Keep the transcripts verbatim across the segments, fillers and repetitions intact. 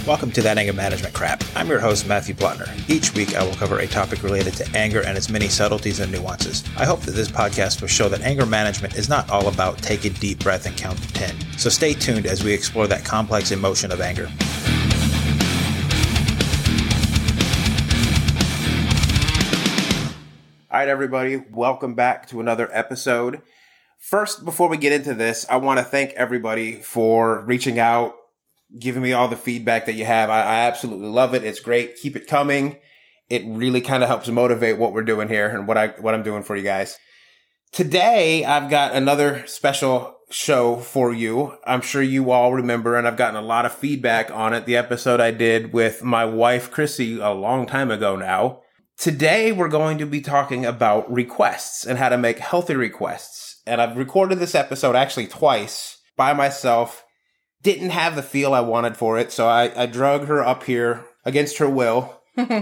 Welcome to That Anger Management Crap. I'm your host, Matthew Plotner. Each week, I will cover a topic related to anger and its many subtleties and nuances. I hope that this podcast will show that anger management is not all about take a deep breath and count to ten. So stay tuned as we explore that complex emotion of anger. All right, everybody, welcome back to another episode. First, before we get into this, I want to thank everybody for reaching out, giving me all the feedback that you have. I, I absolutely love it. It's great. Keep it coming. It really kind of helps motivate what we're doing here and what I what I'm doing for you guys. Today, I've got another special show for you. I'm sure you all remember, and I've gotten a lot of feedback on it, the episode I did with my wife, Chrissy, a long time ago now. Today, we're going to be talking about requests and how to make healthy requests. And I've recorded this episode actually twice by myself. Didn't have the feel I wanted for it, so I, I drug her up here against her will.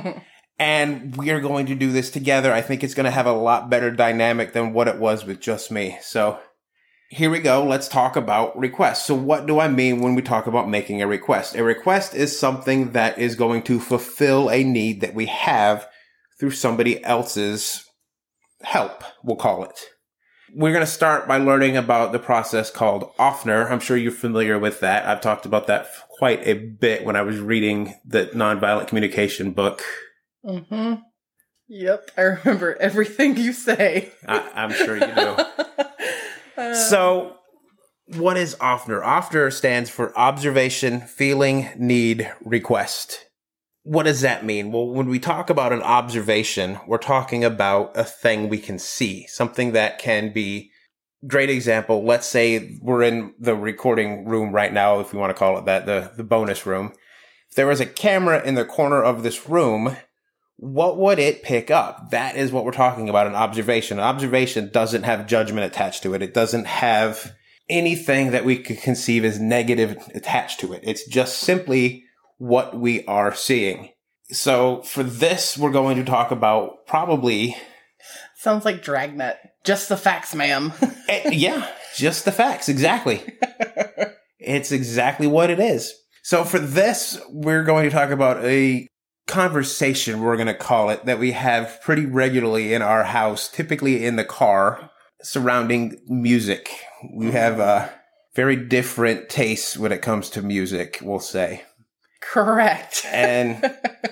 And we are going to do this together. I think it's going to have a lot better dynamic than what it was with just me. So here we go. Let's talk about requests. So what do I mean when we talk about making a request? A request is something that is going to fulfill a need that we have through somebody else's help, we'll call it. We're going to start by learning about the process called Offner. I'm sure you're familiar with that. I've talked about that quite a bit when I was reading the Nonviolent Communication book. Mm-hmm. Yep, I remember everything you say. I, I'm sure you do. uh, so, what is Offner? Offner stands for Observation, Feeling, Need, Request. What does that mean? Well, when we talk about an observation, we're talking about a thing we can see, something that can be, great example, let's say we're in the recording room right now, if you want to call it that, the, the bonus room. If there was a camera in the corner of this room, what would it pick up? That is what we're talking about, an observation. An observation doesn't have judgment attached to it. It doesn't have anything that we could conceive as negative attached to it. It's just simply what we are seeing. So for this, we're going to talk about probably... Sounds like Dragnet. Just the facts, ma'am. Yeah, just the facts. Exactly. It's exactly what it is. So for this, we're going to talk about a conversation, we're going to call it, that we have pretty regularly in our house, typically in the car, surrounding music. We have uh, very different tastes when it comes to music, we'll say. Correct. And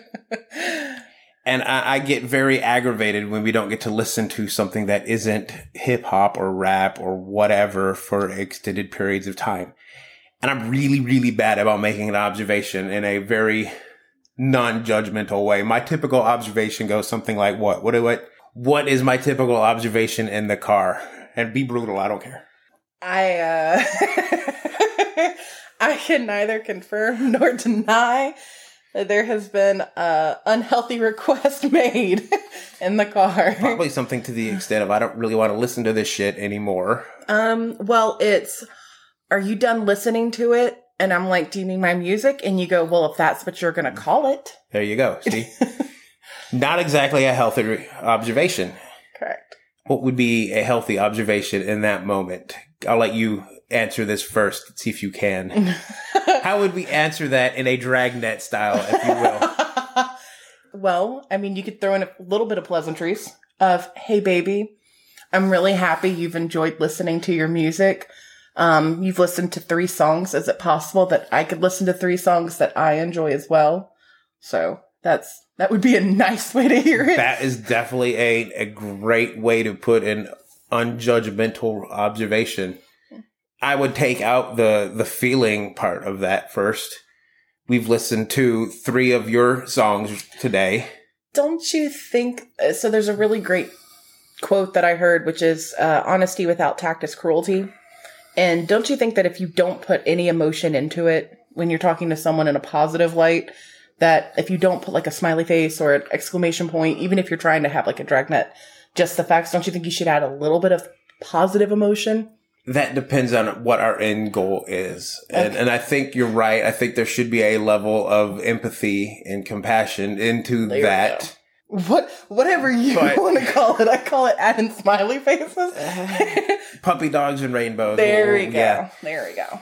and I, I get very aggravated when we don't get to listen to something that isn't hip hop or rap or whatever for extended periods of time. And I'm really, really bad about making an observation in a very non-judgmental way. My typical observation goes something like what? What do I, what is my typical observation in the car? And be brutal, I don't care. I uh I can neither confirm nor deny that there has been an unhealthy request made in the car. Probably something to the extent of, I don't really want to listen to this shit anymore. Um, well, it's, are you done listening to it? And I'm like, do you need my music? And you go, well, if that's what you're going to call it. There you go. See? Not exactly a healthy re- observation. Correct. What would be a healthy observation in that moment? I'll let you answer this first. See if you can. How would we answer that in a Dragnet style, if you will? Well, I mean, you could throw in a little bit of pleasantries of, hey, baby, I'm really happy you've enjoyed listening to your music. Um, you've listened to three songs. Is it possible that I could listen to three songs that I enjoy as well? So that's that would be a nice way to hear it. That is definitely a, a great way to put an unjudgmental observation. I would take out the, the feeling part of that first. We've listened to three of your songs today. Don't you think... So there's a really great quote that I heard, which is, uh, honesty without tact is cruelty. And don't you think that if you don't put any emotion into it, when you're talking to someone in a positive light, that if you don't put like a smiley face or an exclamation point, even if you're trying to have like a Dragnet, just the facts, don't you think you should add a little bit of positive emotion? That depends on what our end goal is. And, okay. and I think you're right. I think there should be a level of empathy and compassion into there that. What, whatever you but, want to call it. I call it adding smiley faces. Puppy dogs and rainbows. There we go. Yeah. There we go.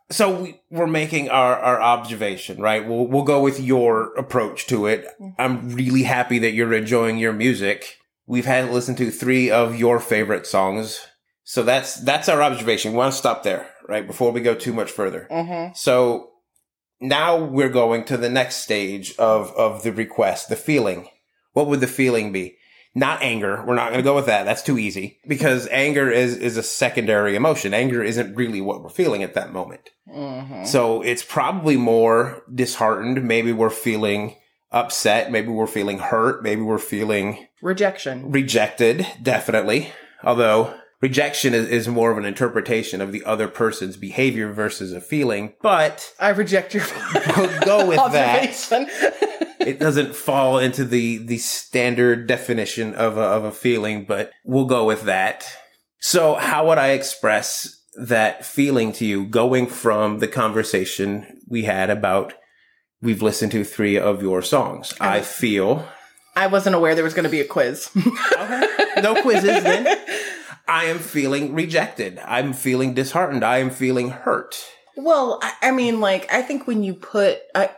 So we, we're making our, our observation, right? We'll, we'll go with your approach to it. I'm really happy that you're enjoying your music. We've had listened to three of your favorite songs. So that's, that's our observation. We want to stop there, right? Before we go too much further. Mm-hmm. So now we're going to the next stage of, of the request, the feeling. What would the feeling be? Not anger. We're not going to go with that. That's too easy because anger is, is a secondary emotion. Anger isn't really what we're feeling at that moment. Mm-hmm. So it's probably more disheartened. Maybe we're feeling upset. Maybe we're feeling hurt. Maybe we're feeling rejection. Rejected. Definitely. Although rejection is, is more of an interpretation of the other person's behavior versus a feeling. But I reject your we'll go with observation. that. It doesn't fall into the, the standard definition of a, of a feeling, but we'll go with that. So how would I express that feeling to you going from the conversation we had about we've listened to three of your songs? Okay. I feel... I wasn't aware there was going to be a quiz. Okay. No quizzes then. I am feeling rejected. I'm feeling disheartened. I am feeling hurt. Well, I, I mean, like, I think when you put... I,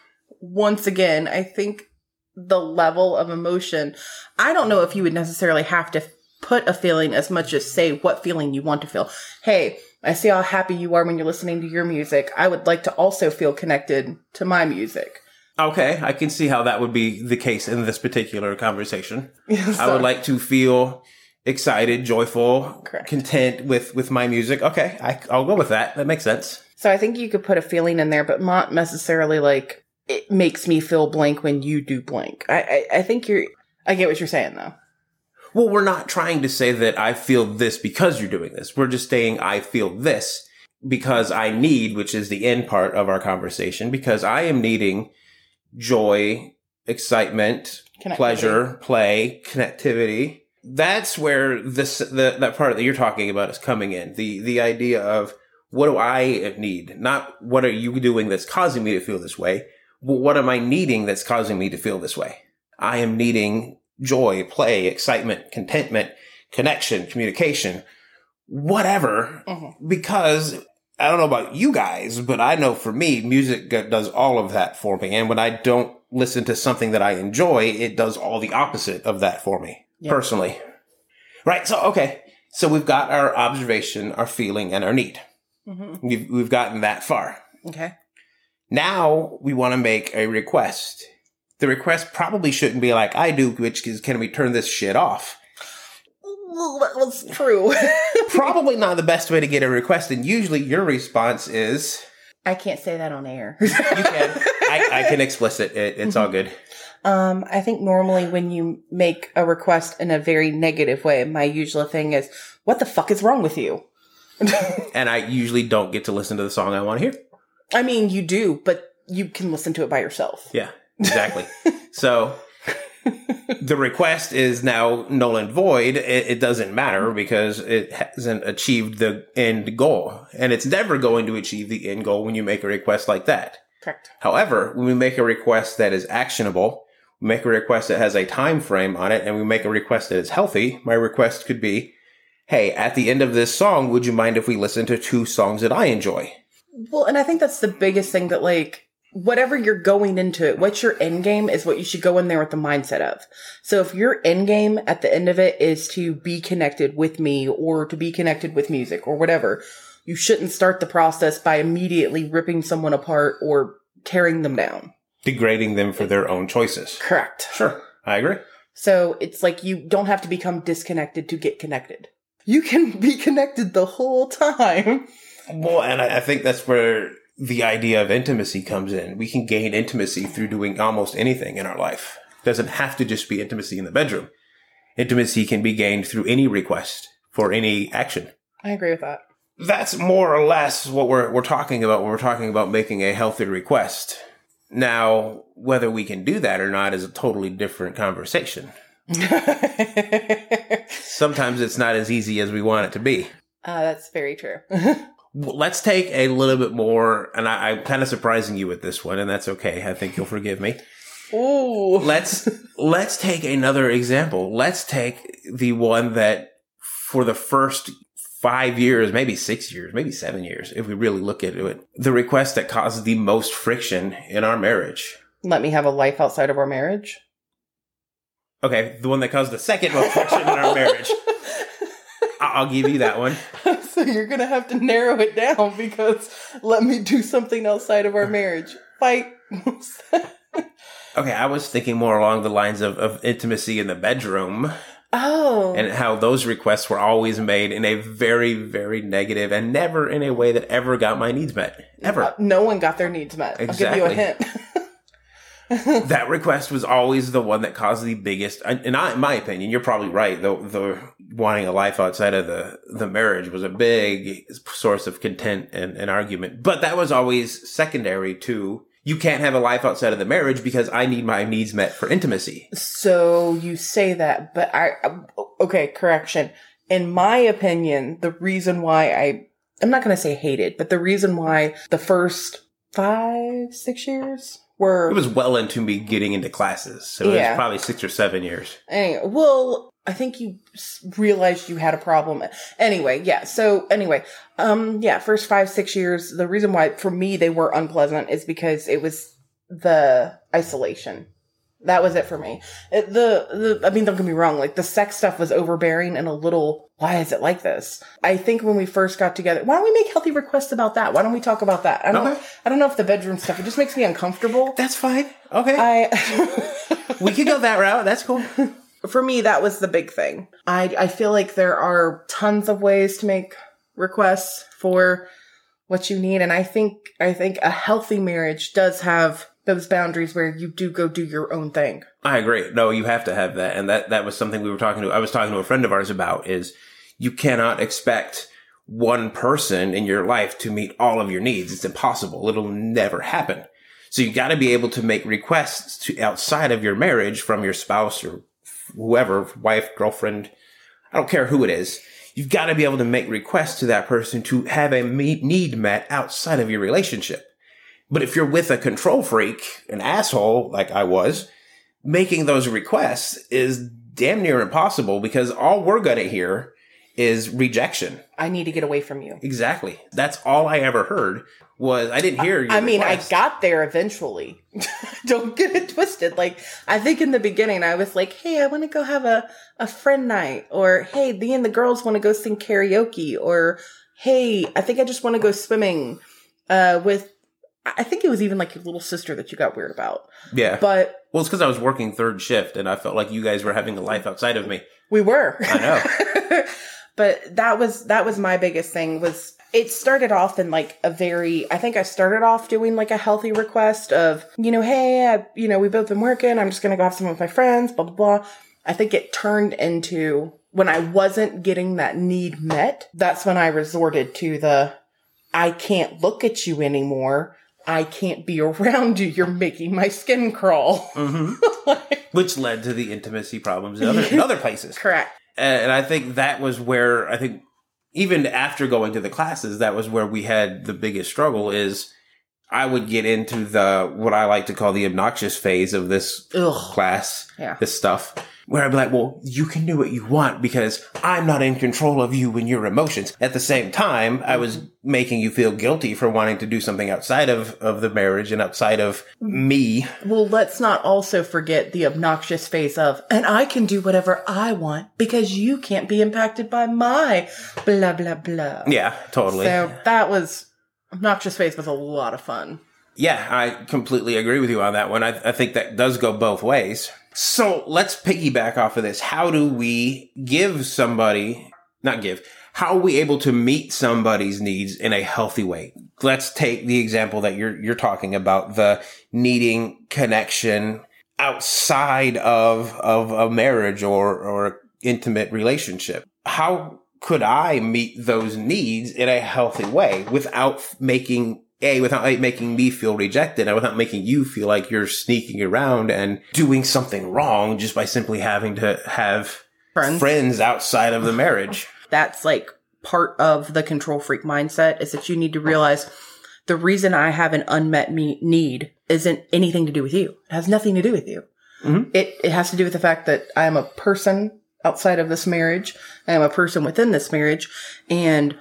Once again, I think the level of emotion, I don't know if you would necessarily have to put a feeling as much as say what feeling you want to feel. Hey, I see how happy you are when you're listening to your music. I would like to also feel connected to my music. Okay, I can see how that would be the case in this particular conversation. Yeah, so. I would like to feel excited, joyful, Correct. content with, with my music. Okay, I, I'll go with that. That makes sense. So I think you could put a feeling in there, but not necessarily like... it makes me feel blank when you do blank. I, I, I think you're, I get what you're saying though. Well, we're not trying to say that I feel this because you're doing this. We're just saying I feel this because I need, which is the end part of our conversation, because I am needing joy, excitement, pleasure, play, connectivity. That's where this, the, that part that you're talking about is coming in. The, the idea of what do I need? Not what are you doing that's causing me to feel this way? Well, what am I needing that's causing me to feel this way? I am needing joy, play, excitement, contentment, connection, communication, whatever, mm-hmm. because I don't know about you guys, but I know for me, music does all of that for me. And when I don't listen to something that I enjoy, it does all the opposite of that for me, yep. personally. Right. So, okay. So we've got our observation, our feeling, and our need. Mm-hmm. We've, we've gotten that far. Okay. Now we want to make a request. The request probably shouldn't be like I do, which is, can we turn this shit off? Well, that was true. Probably not the best way to get a request. And usually your response is... I can't say that on air. You can. I, I can explicit it. It's mm-hmm. all good. Um, I think normally when you make a request in a very negative way, my usual thing is, what the fuck is wrong with you? And I usually don't get to listen to the song I want to hear. I mean, you do, but you can listen to it by yourself. Yeah, exactly. So the request is now null and void. It, it doesn't matter because it hasn't achieved the end goal. And it's never going to achieve the end goal when you make a request like that. Correct. However, when we make a request that is actionable, we make a request that has a time frame on it, and we make a request that is healthy, my request could be, hey, at the end of this song, would you mind if we listen to two songs that I enjoy? Well, and I think that's the biggest thing that, like, whatever you're going into it, what's your end game is what you should go in there with the mindset of. So if your end game at the end of it is to be connected with me or to be connected with music or whatever, you shouldn't start the process by immediately ripping someone apart or tearing them down. Degrading them for their own choices. Correct. Sure. I agree. So it's like you don't have to become disconnected to get connected. You can be connected the whole time. Well, and I, I think that's where the idea of intimacy comes in. We can gain intimacy through doing almost anything in our life. It doesn't have to just be intimacy in the bedroom. Intimacy can be gained through any request for any action. I agree with that. That's more or less what we're we're talking about when we're talking about making a healthy request. Now, whether we can do that or not is a totally different conversation. Sometimes it's not as easy as we want it to be. Uh, that's very true. Let's take a little bit more, and I, I'm kind of surprising you with this one, and that's okay. I think you'll forgive me. Ooh. Let's let's take another example. Let's take the one that for the first five years, maybe six years, maybe seven years, if we really look into it, the request that caused the most friction in our marriage. Let me have a life outside of our marriage. Okay, the one that caused the second most friction in our marriage. I'll give you that one. So you're going to have to narrow it down because let me do something outside of our marriage. Fight. Okay, I was thinking more along the lines of, of intimacy in the bedroom. Oh. And how those requests were always made in a very, very negative and never in a way that ever got my needs met. Ever. Uh, no one got their needs met. Exactly. I'll give you a hint. That request was always the one that caused the biggest, and I, in my opinion, you're probably right, the, the wanting a life outside of the, the marriage was a big source of content and, and argument. But that was always secondary to, you can't have a life outside of the marriage because I need my needs met for intimacy. So you say that, but I, okay, correction. In my opinion, the reason why I, I'm not going to say hated, but the reason why the first five, six years were. It was well into me getting into classes. So Yeah. it was probably six or seven years. Anyway, well, I think you s- realized you had a problem. Anyway, yeah. So anyway, um, yeah, first five, six years, the reason why for me they were unpleasant is because it was the isolation. That was it for me. It, the, the, I mean, don't get me wrong. Like the sex stuff was overbearing and a little, why is it like this? I think when we first got together, why don't we make healthy requests about that? Why don't we talk about that? I don't, Okay. I don't know if the bedroom stuff, it just makes me uncomfortable. That's fine. Okay. I, we could go that route. That's cool. For me, that was the big thing. I, I feel like there are tons of ways to make requests for what you need. And I think, I think a healthy marriage does have those boundaries where you do go do your own thing. I agree. No, you have to have that. And that, that was something we were talking to, I was talking to a friend of ours about is you cannot expect one person in your life to meet all of your needs. It's impossible. It'll never happen. So you got to be able to make requests to outside of your marriage from your spouse or whoever, wife, girlfriend, I don't care who it is. You've got to be able to make requests to that person to have a me- need met outside of your relationship. But if you're with a control freak, an asshole like I was, making those requests is damn near impossible because all we're going to hear is rejection. I need to get away from you. Exactly. That's all I ever heard was I didn't hear your I mean, request. I got there eventually. Don't get it twisted. Like, I think in the beginning I was like, hey, I want to go have a, a friend night. Or, hey, me and the girls want to go sing karaoke. Or, hey, I think I just want to go swimming uh, with, I think it was even like your little sister that you got weird about. Yeah. But well, it's because I was working third shift and I felt like you guys were having a life outside of me. we were. I know. But that was, that was my biggest thing was it started off in like a very, I think I started off doing like a healthy request of, you know, hey, I, you know, we've both been working. I'm just going to go have some with my friends, blah, blah, blah. I think it turned into when I wasn't getting that need met. That's when I resorted to the, I can't look at you anymore. I can't be around you. You're making my skin crawl. Mm-hmm. Which led to the intimacy problems in other, in other places. Correct. And I think that was where I think even after going to the classes, that was where we had the biggest struggle is I would get into the, what I like to call the obnoxious phase of this Ugh. class, Yeah. this stuff, where I'd be like, well, you can do what you want because I'm not in control of you and your emotions. At the same time, I was making you feel guilty for wanting to do something outside of, of the marriage and outside of me. Well, let's not also forget the obnoxious face of, and I can do whatever I want because you can't be impacted by my blah, blah, blah. Yeah, totally. So that was, obnoxious face was a lot of fun. Yeah, I completely agree with you on that one. I, I think that does go both ways. So let's piggyback off of this. How do we give somebody, not give, how are we able to meet somebody's needs in a healthy way? Let's take the example that you're, you're talking about, the needing connection outside of, of a marriage or, or intimate relationship. How could I meet those needs in a healthy way without making A, without making me feel rejected and without making you feel like you're sneaking around and doing something wrong just by simply having to have Friends. friends outside of the marriage? That's like part of the control freak mindset is that you need to realize the reason I have an unmet me- need isn't anything to do with you. It has nothing to do with you. Mm-hmm. It, it has to do with the fact that I am a person outside of this marriage. I am a person within this marriage, and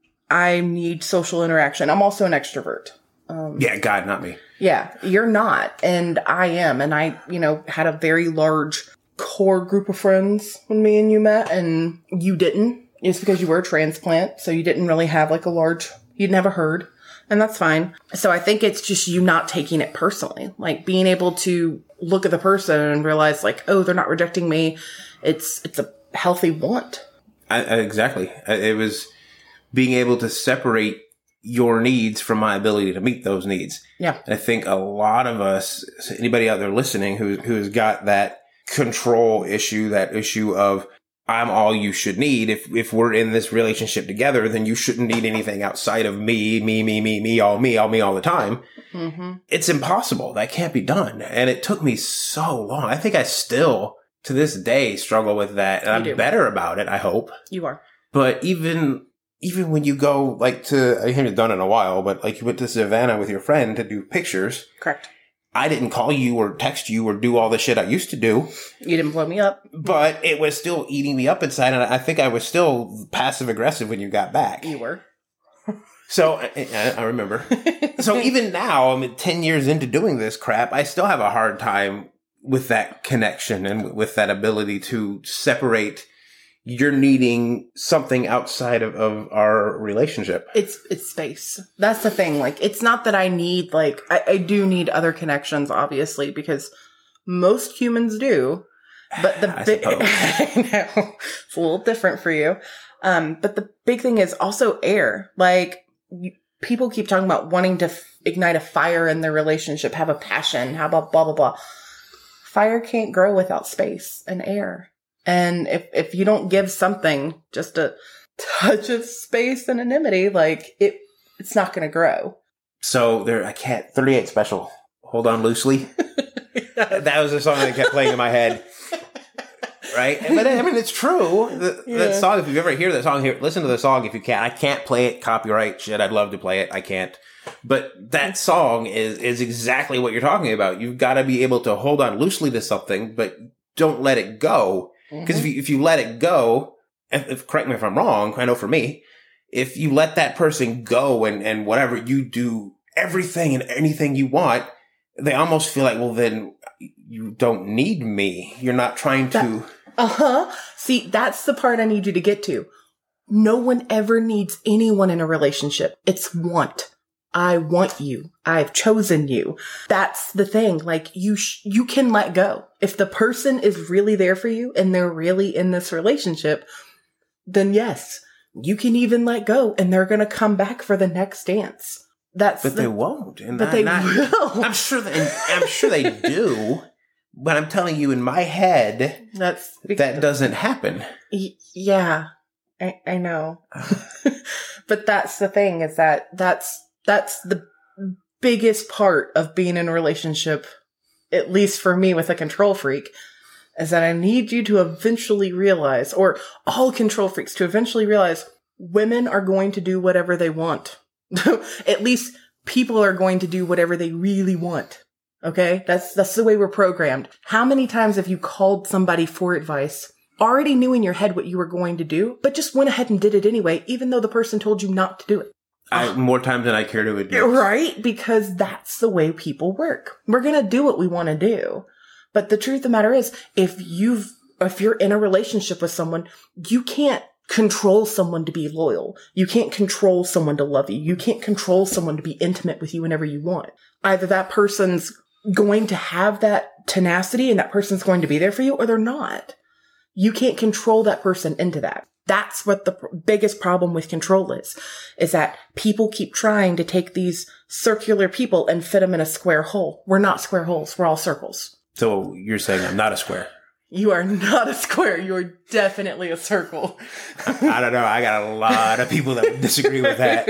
I need social interaction. I'm also an extrovert. Um, yeah, God, not me. Yeah, you're not, and I am. And I, you know, had a very large core group of friends when me and you met, and you didn't. It's because you were a transplant, so you didn't really have like a large, you didn't have a herd, and that's fine. So I think it's just you not taking it personally, like being able to look at the person and realize like, oh, they're not rejecting me. It's, it's a healthy want. I, I, exactly. It was being able to separate your needs from my ability to meet those needs. Yeah. I think a lot of us, anybody out there listening who, who's got that control issue, that issue of I'm all you should need. If, if we're in this relationship together, then you shouldn't need anything outside of me, me, me, me, me, all me, all me all the time. Mm-hmm. It's impossible. That can't be done. And it took me so long. I think I still, to this day, struggle with that. And You I'm do. better about it, I hope. You are. But even, even when you go like to, I haven't done it in a while, but like you went to Savannah with your friend to do pictures. Correct. I didn't call you or text you or do all the shit I used to do. You didn't blow me up. But it was still eating me up inside. And I think I was still passive aggressive when you got back. You were. So I, I remember. So even now, I mean, ten years into doing this crap, I still have a hard time with that connection and with that ability to separate you're needing something outside of, of our relationship. It's it's space. That's the thing. Like, it's not that I need, like, I, I do need other connections, obviously, because most humans do. But the I big, suppose. I know, it's a little different for you. Um, but the big thing is also air. Like, you, people keep talking about wanting to f- ignite a fire in their relationship, have a passion, how about blah, blah, blah. Fire can't grow without space and air. And if, if you don't give something just a touch of space and anonymity, like it, it's not going to grow. So there, I can't, thirty-eight Special. Hold on loosely. That was the song that kept playing in my head. Right? But I mean, it's true. The, Yeah. That song, if you ever hear that song, here, listen to the song if you can. I can't play it, copyright shit. I'd love to play it. I can't. But that song is, is exactly what you're talking about. You've got to be able to hold on loosely to something, but don't let it go. Because mm-hmm. if you, if you let it go, if, if, correct me if I'm wrong, I know for me, if you let that person go and, and whatever, you do everything and anything you want, they almost feel like, well, then you don't need me. You're not trying to. Uh-huh. See, that's the part I need you to get to. No one ever needs anyone in a relationship. It's want. I want you. I've chosen you. That's the thing. Like, you, sh- you can let go. If the person is really there for you and they're really in this relationship, then yes, you can even let go and they're going to come back for the next dance. That's But the, they won't. And but I, they not, will. I'm sure they, I'm sure they do. But I'm telling you, in my head, That's that doesn't happen. Y- yeah, I, I know. But that's the thing, is that that's, that's the biggest part of being in a relationship, at least for me with a control freak, is that I need you to eventually realize, or all control freaks to eventually realize, women are going to do whatever they want. At least people are going to do whatever they really want. Okay? That's, that's the way we're programmed. How many times have you called somebody for advice, already knew in your head what you were going to do, but just went ahead and did it anyway, even though the person told you not to do it? I, more times than I care to admit. Right? Because that's the way people work. We're going to do what we want to do. But the truth of the matter is, if you've, if you're in a relationship with someone, you can't control someone to be loyal. You can't control someone to love you. You can't control someone to be intimate with you whenever you want. Either that person's going to have that tenacity and that person's going to be there for you, or they're not. You can't control that person into that. That's what the pr- biggest problem with control is, is that people keep trying to take these circular people and fit them in a square hole. We're not square holes. We're all circles. So you're saying I'm not a square? You are not a square. You are definitely a circle. I don't know. I got a lot of people that would disagree with that.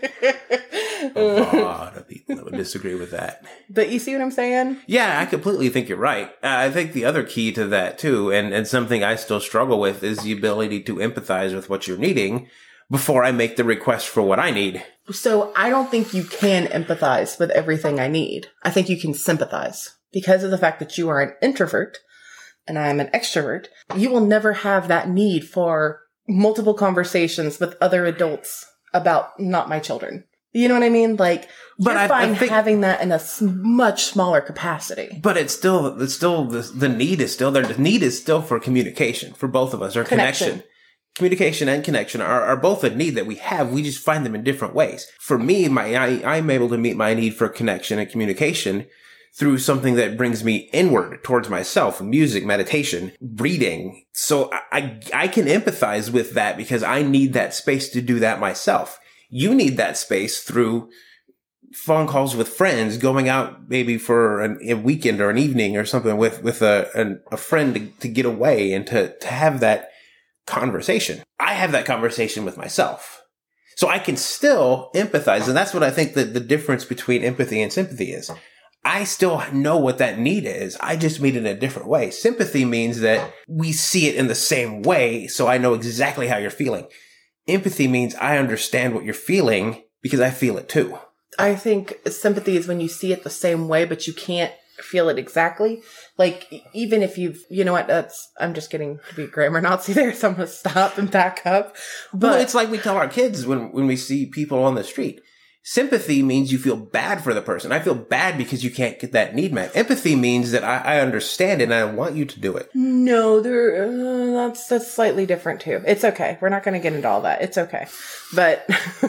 A lot of people that would disagree with that. But you see what I'm saying? Yeah, I completely think you're right. Uh, I think the other key to that too, and, and something I still struggle with, is the ability to empathize with what you're needing before I make the request for what I need. So I don't think you can empathize with everything I need. I think you can sympathize because of the fact that you are an introvert. and I'm an extrovert, you will never have that need for multiple conversations with other adults about not my children. You know what I mean? Like, but you're I, fine I think, having that in a much smaller capacity. But it's still, it's still, the, the need is still there. The need is still for communication for both of us, or connection. connection. Communication and connection are, are both a need that we have. We just find them in different ways. For me, my I, I'm able to meet my need for connection and communication through something that brings me inward towards myself: music, meditation, reading. So I, I can empathize with that because I need that space to do that myself. You need that space through phone calls with friends, going out maybe for an, a weekend or an evening or something with, with a, an, a friend to, to get away and to, to have that conversation. I have that conversation with myself. So I can still empathize. And that's what I think that the difference between empathy and sympathy is. I still know what that need is. I just mean it in a different way. Sympathy means that we see it in the same way, so I know exactly how you're feeling. Empathy means I understand what you're feeling because I feel it too. I think sympathy is when you see it the same way, but you can't feel it exactly. Like, even if you've, you know what, that's, I'm just getting to be a grammar Nazi there, so I'm going to stop and back up. But well, it's like we tell our kids when, when we see people on the street. Sympathy means you feel bad for the person. I feel bad because you can't get that need met. Empathy means that I, I understand it and I want you to do it. No, there, uh, that's that's slightly different too. It's okay. We're not going to get into all that. It's okay. But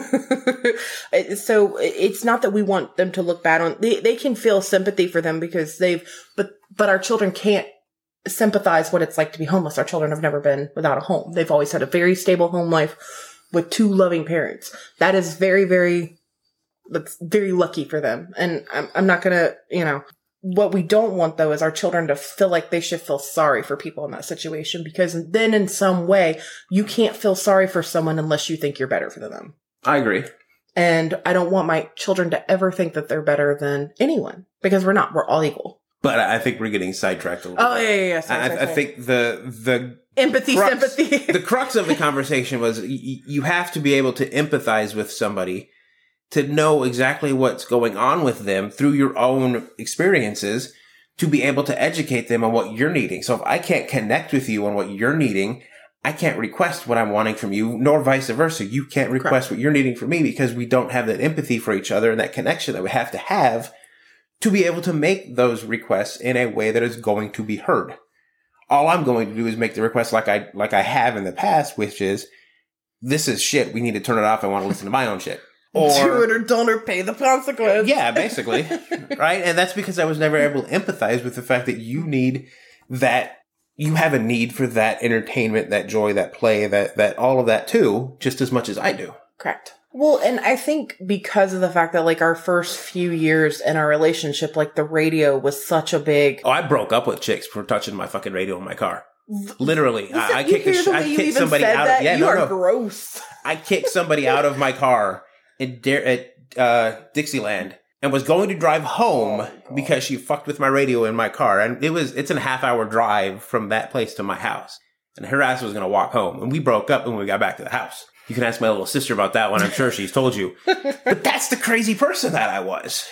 so it's not that we want them to look bad on. They they can feel sympathy for them because they've. But but our children can't sympathize what it's like to be homeless. Our children have never been without a home. They've always had a very stable home life with two loving parents. That is very very. That's very lucky for them. And I'm, I'm not going to, you know, what we don't want though is our children to feel like they should feel sorry for people in that situation, because then in some way you can't feel sorry for someone unless you think you're better for them. I agree. And I don't want my children to ever think that they're better than anyone, because we're not. We're all equal. But I think we're getting sidetracked a little oh, bit. Oh, yeah, yeah, yeah. Sorry, I, sorry, I sorry. think the, the, empathy, crux, sympathy. the crux of the conversation was y- you have to be able to empathize with somebody to know exactly what's going on with them through your own experiences, to be able to educate them on what you're needing. So if I can't connect with you on what you're needing, I can't request what I'm wanting from you, nor vice versa. You can't request Correct. What you're needing from me, because we don't have that empathy for each other and that connection that we have to have to be able to make those requests in a way that is going to be heard. All I'm going to do is make the request like I, like I have in the past, which is, this is shit. We need to turn it off. I want to listen to my own shit. Or, do it or don't, or pay the consequence. Yeah, basically. Right? And that's because I was never able to empathize with the fact that you need that, you have a need for that entertainment, that joy, that play, that, that all of that too, just as much as I do. Correct. Well, and I think because of the fact that like our first few years in our relationship, like the radio was such a big... Oh, I broke up with chicks for touching my fucking radio in my car. Literally. I, I kicked, a, I kicked somebody out that? of... Yeah, you no, are no. gross. I kicked somebody out of my car at, at uh, Dixieland and was going to drive home because she fucked with my radio in my car. And it was, it's a half hour drive from that place to my house. And her ass was going to walk home. And we broke up when we got back to the house. You can ask my little sister about that one. I'm sure she's told you. But that's the crazy person that I was.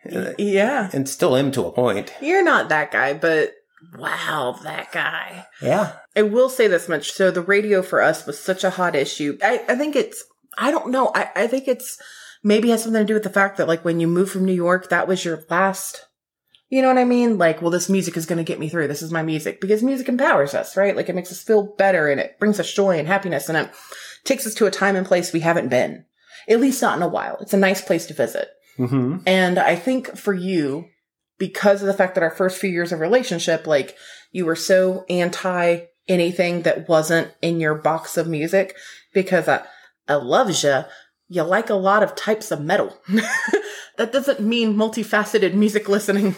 Yeah. And still am to a point. You're not that guy, but wow, that guy. Yeah. I will say this much. So the radio for us was such a hot issue. I, I think it's, I don't know. I, I think it's maybe has something to do with the fact that like when you moved from New York, that was your last, you know what I mean? Like, well, this music is going to get me through. This is my music, because music empowers us, right? Like it makes us feel better and it brings us joy and happiness, and it takes us to a time and place we haven't been, at least not in a while. It's a nice place to visit. Mm-hmm. And I think for you, because of the fact that our first few years of relationship, like you were so anti anything that wasn't in your box of music, because I, I love you. You like a lot of types of metal. That doesn't mean multifaceted music listening.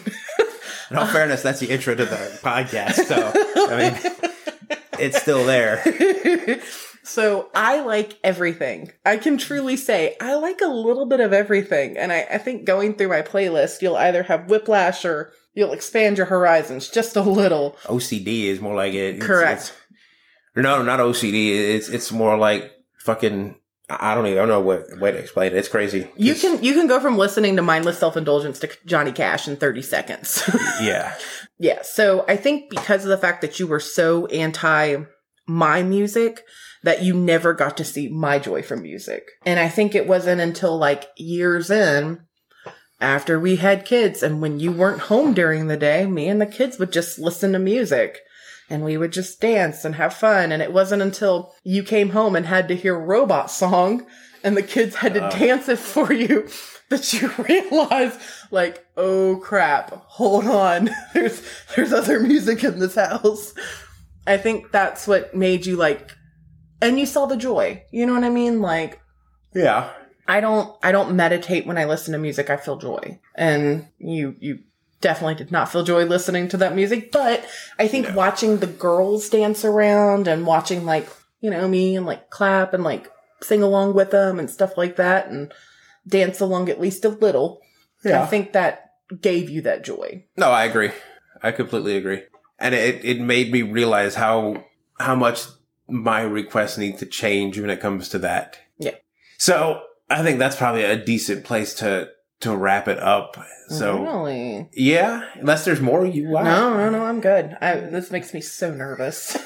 In all fairness, that's the intro to the podcast. So, I mean, it's still there. So I like everything. I can truly say I like a little bit of everything. And I, I think going through my playlist, you'll either have whiplash or you'll expand your horizons just a little. O C D is more like it. Correct. It's, it's, no, not O C D. It's, it's more like fucking I don't even I don't know what way to explain it. It's crazy. You can you can go from listening to mindless self-indulgence to Johnny Cash in thirty seconds. Yeah. Yeah. So I think because of the fact that you were so anti my music that you never got to see my joy from music. And I think it wasn't until like years in, after we had kids and when you weren't home during the day, me and the kids would just listen to music and we would just dance and have fun. And it wasn't until you came home and had to hear Robot Song and the kids had to uh. dance it for you that you realized, like, oh crap, hold on. There's, there's other music in this house. I think that's what made you like, and you saw the joy. You know what I mean? Like, yeah. I don't, I don't meditate when I listen to music. I feel joy. And you, you definitely did not feel joy listening to that music. But I think no. watching the girls dance around and watching like, you know, me and like clap and like sing along with them and stuff like that and dance along at least a little. Yeah. I think that gave you that joy. No, I agree. I completely agree. And it, it made me realize how, how much my requests need to change when it comes to that. Yeah. So I think that's probably a decent place to, to wrap it up. So, really? Yeah. Unless there's more you want. No, no, no, I'm good. I, this makes me so nervous.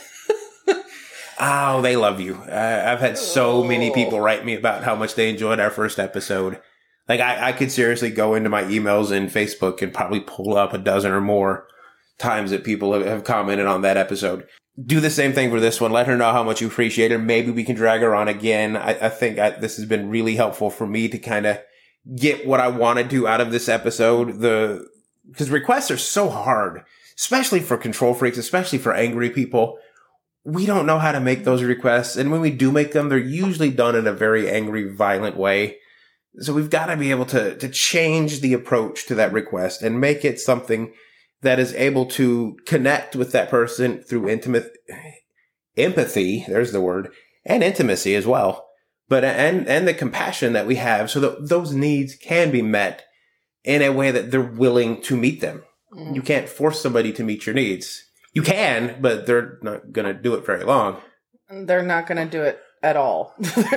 Oh, they love you. I, I've had so many people write me about how much they enjoyed our first episode. Like I, I could seriously go into my emails and Facebook and probably pull up a dozen or more times that people have, have commented on that episode. Do the same thing for this one. Let her know how much you appreciate her. Maybe we can drag her on again. I, I think I, this has been really helpful for me to kind of get what I wanted to out of this episode. The, because requests are so hard, especially for control freaks, especially for angry people. We don't know how to make those requests. And when we do make them, they're usually done in a very angry, violent way. So we've got to be able to, to change the approach to that request and make it something that is able to connect with that person through intimate empathy. There's the word, and intimacy as well. But, and, and the compassion that we have so that those needs can be met in a way that they're willing to meet them. Mm. You can't force somebody to meet your needs. You can, but they're not going to do it very long. They're not going to do it at all.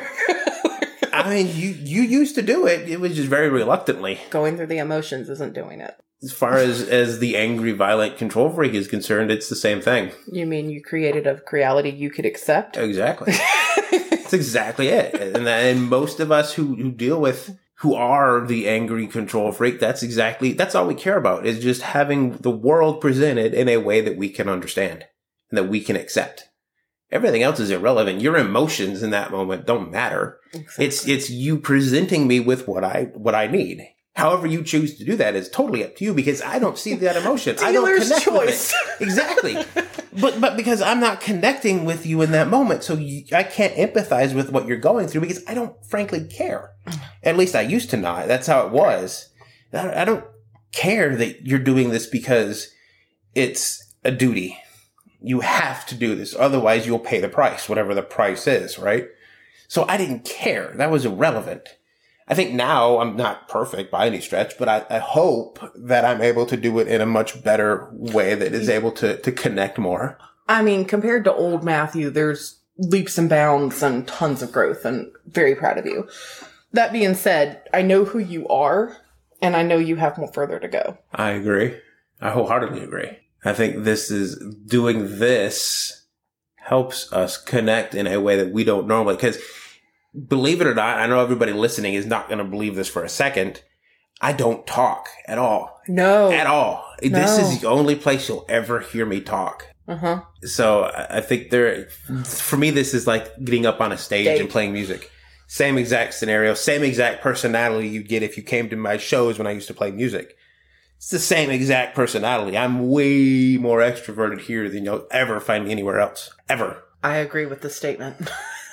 I mean, you, you used to do it. It was just very reluctantly. Going through the emotions isn't doing it. As far as, as the angry, violent control freak is concerned, it's the same thing. You mean you created a reality you could accept? Exactly. That's exactly it. And, and most of us who, who deal with, who are the angry control freak, that's exactly, that's all we care about, is just having the world presented in a way that we can understand and that we can accept. Everything else is irrelevant. Your emotions in that moment don't matter. Exactly. It's, it's you presenting me with what I, what I need. However you choose to do that is totally up to you, because I don't see that emotion. I don't connect choice. with it. Exactly. But, but because I'm not connecting with you in that moment, so you, I can't empathize with what you're going through because I don't frankly care. At least I used to not. That's how it was. I, I don't care that you're doing this because it's a duty. You have to do this. Otherwise you'll pay the price, whatever the price is, right? So I didn't care. That was irrelevant. I think now I'm not perfect by any stretch, but I, I hope that I'm able to do it in a much better way that is able to, to connect more. I mean, compared to old Matthew, there's leaps and bounds and tons of growth, and very proud of you. That being said, I know who you are, and I know you have more further to go. I agree. I wholeheartedly agree. I think this is, doing this helps us connect in a way that we don't normally, because believe it or not, I know everybody listening is not going to believe this for a second. I don't talk at all. No. At all. No. This is the only place you'll ever hear me talk. Uh-huh. So I think there, for me, this is like getting up on a stage Dave. and playing music. Same exact scenario, same exact personality you get if you came to my shows when I used to play music. It's the same exact personality. I'm way more extroverted here than you'll ever find me anywhere else. Ever. I agree with the statement.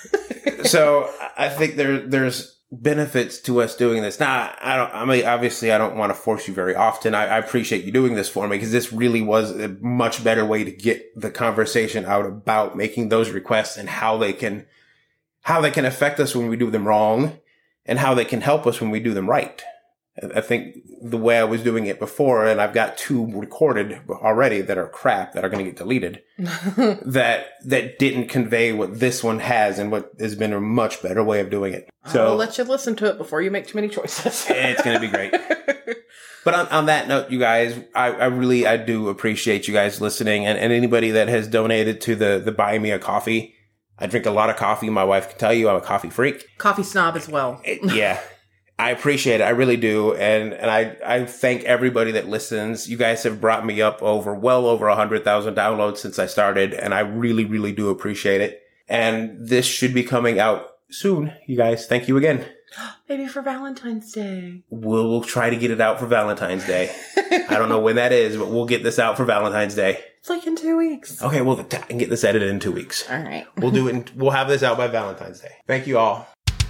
So I think there there's benefits to us doing this. Now, I don't. I mean, obviously, I don't want to force you very often. I, I appreciate you doing this for me, because this really was a much better way to get the conversation out about making those requests and how they can how they can affect us when we do them wrong, and how they can help us when we do them right. I think the way I was doing it before, and I've got two recorded already that are crap that are going to get deleted, that that didn't convey what this one has and what has been a much better way of doing it. So I'll let you listen to it before you make too many choices. It's going to be great. But on, on that note, you guys, I, I really, I do appreciate you guys listening, and, and anybody that has donated to the, the Buy Me a Coffee. I drink a lot of coffee. My wife can tell you I'm a coffee freak. Coffee snob as well. It, yeah. I appreciate it. I really do. And, and I, I thank everybody that listens. You guys have brought me up over, well over a hundred thousand downloads since I started. And I really, really do appreciate it. And this should be coming out soon. You guys, thank you again. Maybe for Valentine's Day. We'll try to get it out for Valentine's Day. I don't know when that is, but we'll get this out for Valentine's Day. It's like in two weeks. Okay, well, I can get this edited in two weeks. All right. We'll do it. In, we'll have this out by Valentine's Day. Thank you all.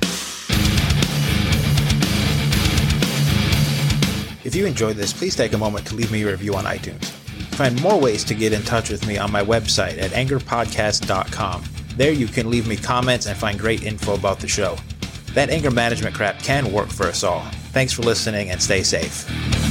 If you enjoyed this, please take a moment to leave me a review on iTunes. Find more ways to get in touch with me on my website at anger podcast dot com. There you can leave me comments and find great info about the show. That anger management crap can work for us all. Thanks for listening and stay safe.